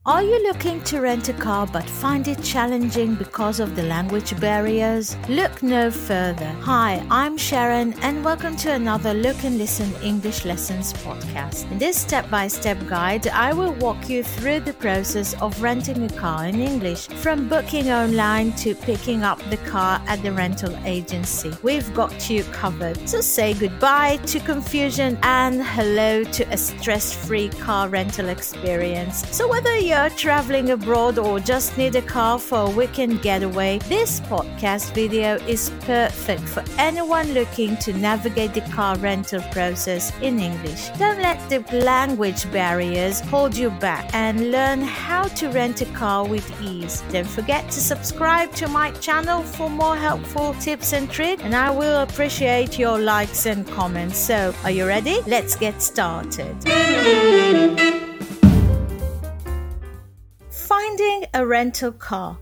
Are you looking to rent a car but find it challenging because of the language barriers? Look no further. Hi, I'm Sharon and welcome to another Look and Listen English Lessons podcast. In this step-by-step guide, I will walk you through the process of renting a car in English, from booking online to picking up the car at the rental agency. We've got you covered. So say goodbye to confusion and hello to a stress-free car rental experience. So whether you're traveling abroad or just need a car for a weekend getaway, this podcast video is perfect for anyone looking to navigate the car rental process in English. Don't let the language barriers hold you back and learn how to rent a car with ease. Don't forget to subscribe to my channel for more helpful tips and tricks, and I will appreciate your likes and comments. So, are you ready? Let's get started. Finding a rental car.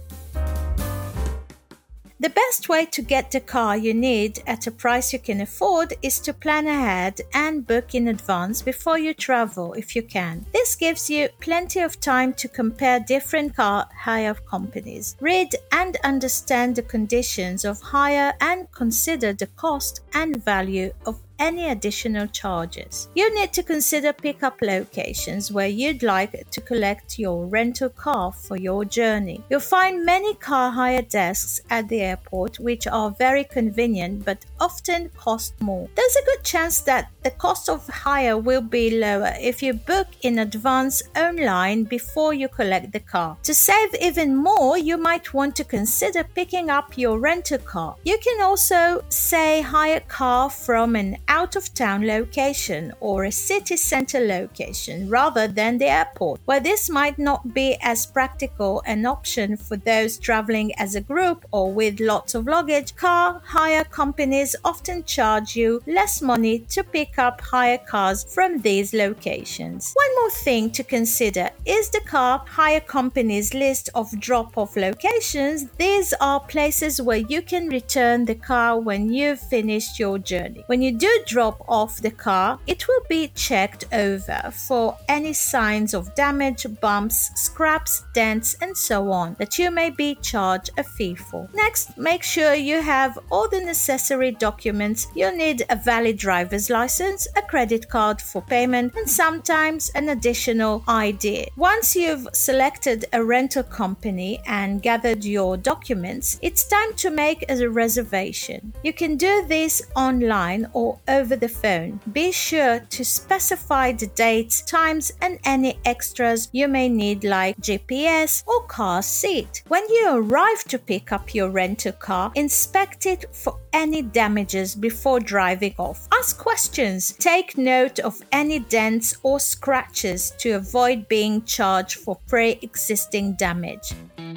The best way to get the car you need at a price you can afford is to plan ahead and book in advance before you travel if you can. This gives you plenty of time to compare different car hire companies, read and understand the conditions of hire and consider the cost and value of any additional charges. You need to consider pickup locations where you'd like to collect your rental car for your journey. You'll find many car hire desks at the airport which are very convenient but often cost more. There's a good chance that the cost of hire will be lower if you book in advance online before you collect the car. To save even more, you might want to consider picking up your rental car. You can also hire a car from an out-of-town location or a city center location rather than the airport. Where this might not be as practical an option for those traveling as a group or with lots of luggage, car hire companies often charge you less money to pick up hire cars from these locations. One more thing to consider is the car hire company's list of drop-off locations. These are places where you can return the car when you've finished your journey. When you do drop off the car, it will be checked over for any signs of damage, bumps, scraps, dents, and so on that you may be charged a fee for. Next, make sure you have all the necessary documents. You'll need a valid driver's license, a credit card for payment, and sometimes an additional ID. Once you've selected a rental company and gathered your documents, it's time to make a reservation. You can do this online or over the phone. Be sure to specify the dates, times, and any extras you may need like GPS or car seat. When you arrive to pick up your rental car, inspect it for any damages before driving off. Ask questions. Take note of any dents or scratches to avoid being charged for pre-existing damage.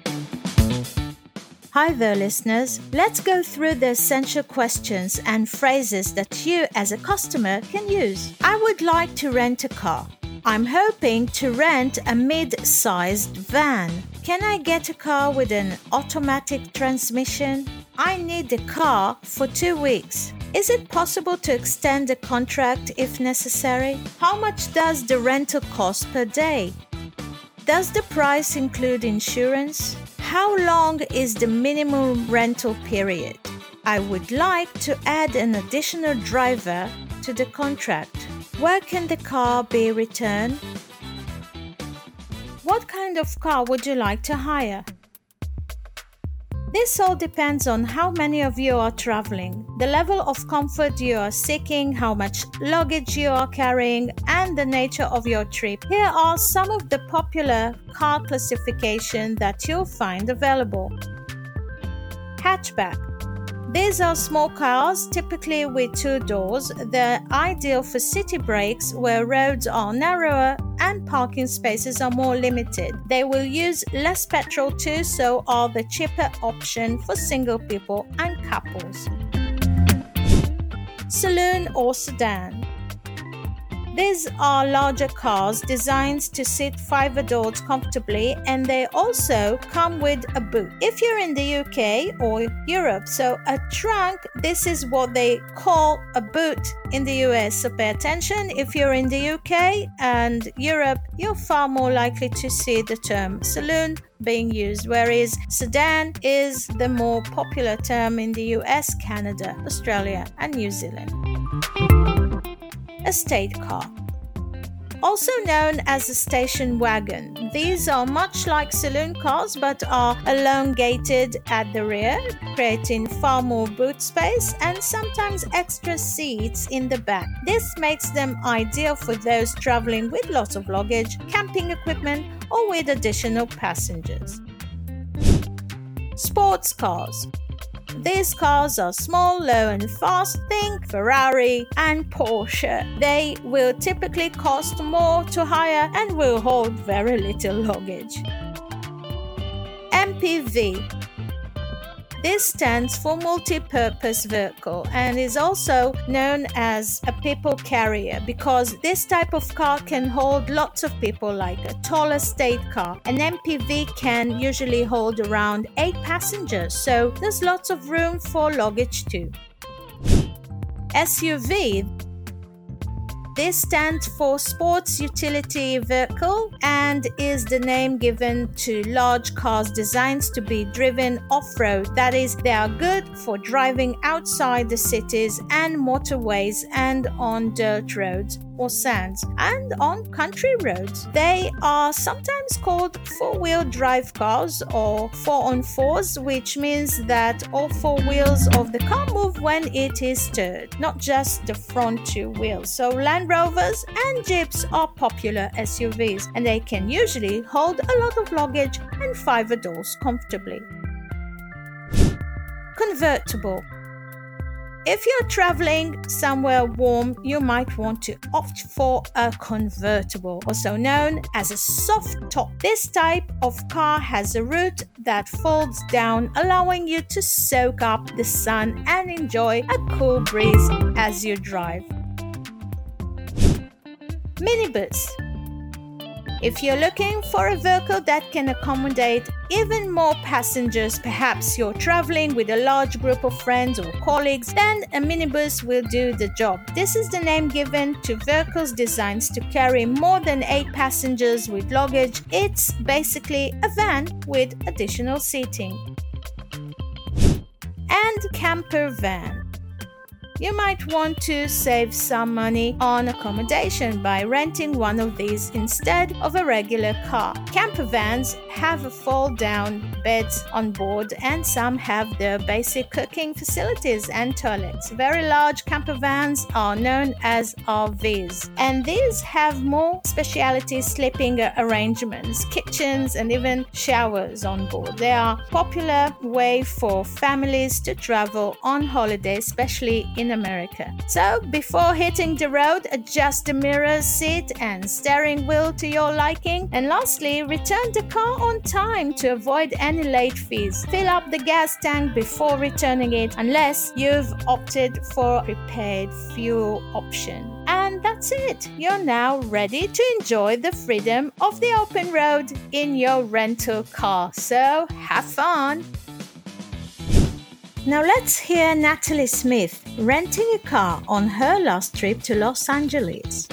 Hi there, listeners. Let's go through the essential questions and phrases that you as a customer can use. I would like to rent a car. I'm hoping to rent a mid-sized van. Can I get a car with an automatic transmission? I need a car for 2 weeks. Is it possible to extend the contract if necessary? How much does the rental cost per day? Does the price include insurance? How long is the minimum rental period? I would like to add an additional driver to the contract. Where can the car be returned? What kind of car would you like to hire? This all depends on how many of you are traveling, the level of comfort you are seeking, how much luggage you are carrying, and the nature of your trip. Here are some of the popular car classifications that you'll find available. Hatchback. These are small cars, typically with 2 doors. They're ideal for city breaks where roads are narrower and parking spaces are more limited. They will use less petrol too, so are the cheaper option for single people and couples. Saloon or sedan. These are larger cars designed to sit 5 adults comfortably, and they also come with a boot. If you're in the UK or Europe, so a trunk, this is what they call a boot in the US. So pay attention. If you're in the UK and Europe, you're far more likely to see the term saloon being used, whereas sedan is the more popular term in the US, Canada, Australia, and New Zealand. Estate car, also known as a station wagon. These are much like saloon cars but are elongated at the rear, creating far more boot space and sometimes extra seats in the back. This makes them ideal for those traveling with lots of luggage, camping equipment, or with additional passengers. Sports cars. These cars are small, low and fast. Think Ferrari and Porsche. They will typically cost more to hire and will hold very little luggage. MPV. This stands for multi-purpose vehicle and is also known as a people carrier because this type of car can hold lots of people like a tall estate car. An MPV can usually hold around 8 passengers, so there's lots of room for luggage too. SUV. This stands for Sports Utility Vehicle and is the name given to large cars designed to be driven off-road. That is, they are good for driving outside the cities and motorways and on dirt roads or sands and on country roads. They are sometimes called four-wheel drive cars or 4x4s, which means that all 4 wheels of the car move when it is stirred, not just the front 2 wheels. So Land Rovers and Jeeps are popular SUVs and they can usually hold a lot of luggage and 5 adults comfortably. Convertible. If you're traveling somewhere warm, you might want to opt for a convertible, also known as a soft top. This type of car has a roof that folds down, allowing you to soak up the sun and enjoy a cool breeze as you drive. Minibus. If you're looking for a vehicle that can accommodate even more passengers, perhaps you're traveling with a large group of friends or colleagues, then a minibus will do the job. This is the name given to vehicles designed to carry more than 8 passengers with luggage. It's basically a van with additional seating. And camper van. You might want to save some money on accommodation by renting one of these instead of a regular car. Camper vans have a fold-down beds on board and some have their basic cooking facilities and toilets. Very large camper vans are known as RVs, and these have more specialty sleeping arrangements, kitchens and even showers on board. They are a popular way for families to travel on holiday, especially in America. So before hitting the road, adjust the mirrors, seat and steering wheel to your liking. And lastly, return the car on time to avoid any late fees. Fill up the gas tank before returning it unless you've opted for a prepaid fuel option. And that's it. You're now ready to enjoy the freedom of the open road in your rental car. So have fun! Now let's hear Natalie Smith renting a car on her last trip to Los Angeles.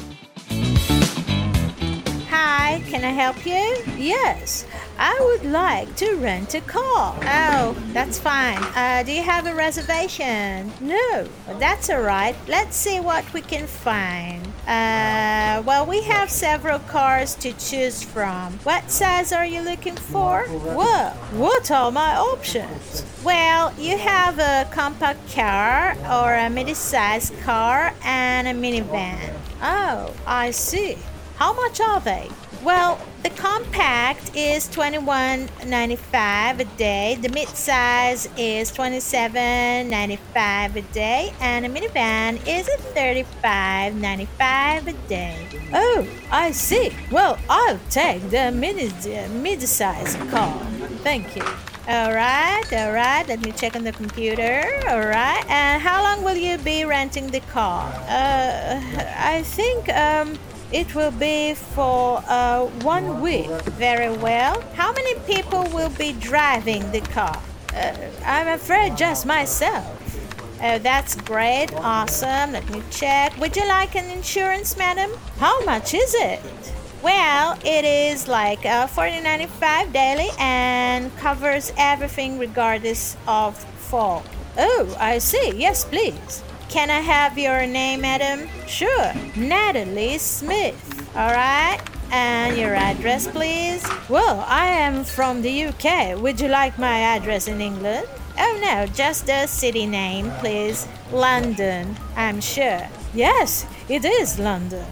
Hi, can I help you? Yes, I would like to rent a car. Oh, that's fine. Do you have a reservation? No, that's all right. Let's see what we can find. Well, we have several cars to choose from. What size are you looking for? Well, what are my options? Well, you have a compact car or a mid-sized car and a minivan. Oh, I see. How much are they? Well, the compact is $21.95 a day, the mid-size is $27.95 a day, and a minivan is $35.95 a day. Oh, I see. Well, I'll take the mid-size car. Thank you. All right. Let me check on the computer. All right. And how long will you be renting the car? I think it will be for 1 week. Very well. How many people will be driving the car? I'm afraid just myself. Oh, that's great. Awesome. Let me check. Would you like an insurance, madam? How much is it? Well, it is like $40.95 daily and covers everything regardless of fault. Oh, I see. Yes, please. Can I have your name, madam? Sure. Natalie Smith. All right. And your address, please? Well, I am from the UK. Would you like my address in England? Oh, no, just the city name, please. London, I'm sure. Yes, it is London.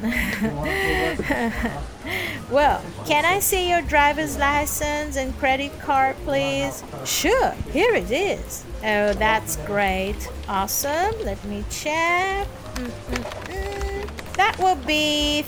Well, can I see your driver's license and credit card, please? Sure, here it is. Oh, that's great. Awesome. Let me check. That will be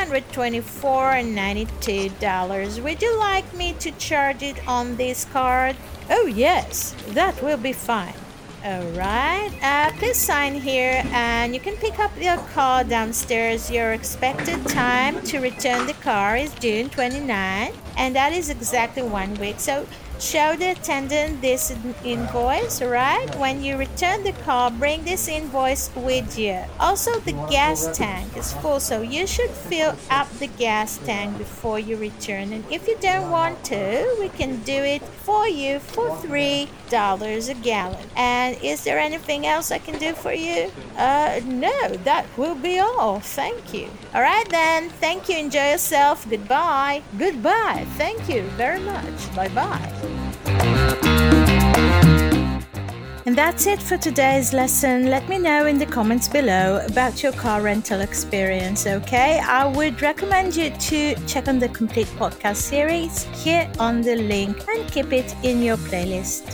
$324.92. Would you like me to charge it on this card? Oh, yes, that will be fine. All right. Please sign here and you can pick up your car downstairs. Your expected time to return the car is June 29, and that is exactly 1 week. So show the attendant this invoice, right? When you return the car, bring this invoice with you. Also, the gas tank is full, so you should fill up the gas tank before you return. And if you don't want to, we can do it for you for $3 a gallon. And is there anything else I can do for you? No, that will be all. Thank you. All right then. Thank you. Enjoy yourself. Goodbye. Goodbye. Thank you very much. Bye-bye. And that's it for today's lesson. Let me know in the comments below about your car rental experience, okay? I would recommend you to check on the complete podcast series here on the link and keep it in your playlist.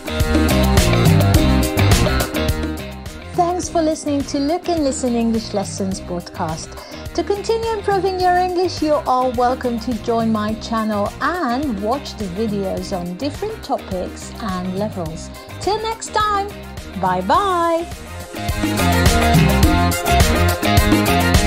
Thanks for listening to Look and Listen English Lessons podcast. To continue improving your English, you are welcome to join my channel and watch the videos on different topics and levels. Till next time, bye bye.